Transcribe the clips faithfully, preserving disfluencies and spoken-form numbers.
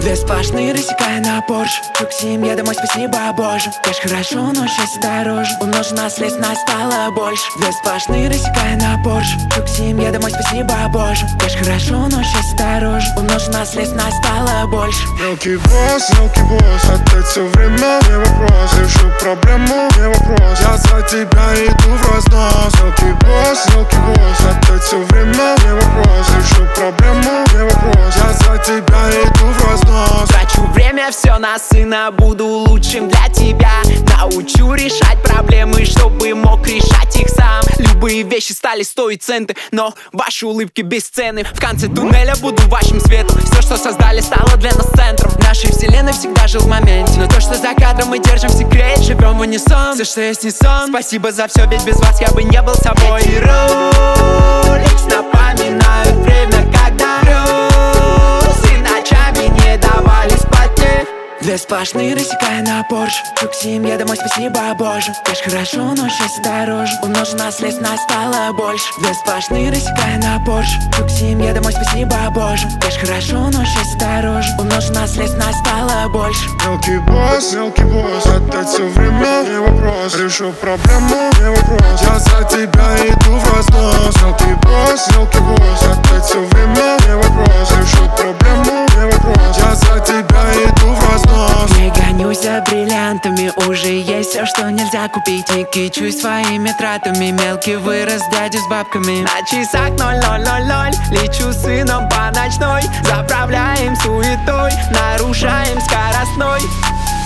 Две сплошные, рассекая на Порш. Иду к семье домой, спасибо Боже. Кэш хорошо, но счастье дороже. Умножено, следственно, стало больше. Две сплошные, рассекая на Порш. Иду к семье домой, спасибо Боже. Кэш хорошо, но счастье дороже. Умножено, следственно, стало больше. Мелкий босс, мелкий босс, опять все время не вопрос. Решу проблему, не вопрос. Я за тебя иду в разнос. Мелкий босс, мелкий босс, опять все время не вопрос. Решу проблему, не вопрос. Я за тебя иду в разнос. Трачу время все на сына, буду лучшим для тебя. Научу решать проблемы, чтобы мог решать их сам. Любые вещи стали стоить центы, но ваши улыбки бесценны. В конце туннеля буду вашим светом. Все, что создали, стало для нас центром. В нашей вселенной всегда жил в моменте, но то, что за кадром мы держим в секрете, живем в унисон. Все, что есть, не сон. Спасибо за все, ведь без вас я бы не был собой. Эти Rolex напоминают время, когда рос, и ночами не давали спать мне. Две сплошные, рассекая на Порш. Иду к семье домой, спасибо Боже. Кэш хорошо, но счастье дороже. Умножено, следственно, стало больше. Две сплошные, рассекая на Порш. Иду к семье домой, спасибо Боже. Кэш хорошо, но счастье дороже. Умножено, следственно, стало больше. Мелкий босс, мелкий босс, опять все время не вопрос. Решу проблему, не вопрос. Я за тебя иду в разнос. Мелкий босс, мелкий босс, опять все время не вопрос. Решу проблему, не вопрос. Я за тебя иду в разнос. Не гонюсь за бриллиантами, уже есть все, что нельзя купить. Не кичусь своими тратами, мелкий вырос дядю с бабками. На часах ноль ноль ноль ноль, лечу с сыном по ночной. Заправляем суетой, нарушаем скоростной.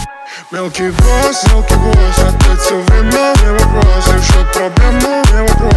Мелкий босс, мелкий босс, опять все время не вопрос. Решу проблему, не вопрос.